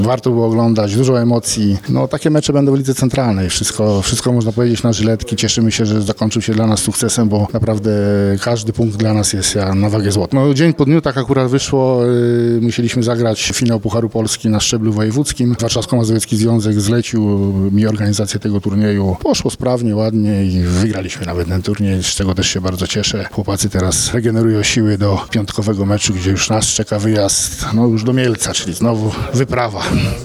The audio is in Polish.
Warto było oglądać, dużo emocji. No takie mecze będą w lidze centralnej. Wszystko można powiedzieć na żyletki. Cieszymy się, że zakończył się dla nas sukcesem, bo naprawdę każdy punkt dla nas jest na wagę złota. No dzień po dniu tak akurat wyszło. Musieliśmy zagrać finał Pucharu Polski na szczeblu wojewódzkim. Warszawsko-Mazowiecki Związek zlecił mi organizację tego turnieju. Poszło sprawnie, ładnie i wygraliśmy nawet ten turniej, z czego też się bardzo cieszę. Chłopacy teraz regenerują siły do piątkowego meczu, gdzie już nas czeka wyjazd, no już do Mielca, czyli znowu wyprawa.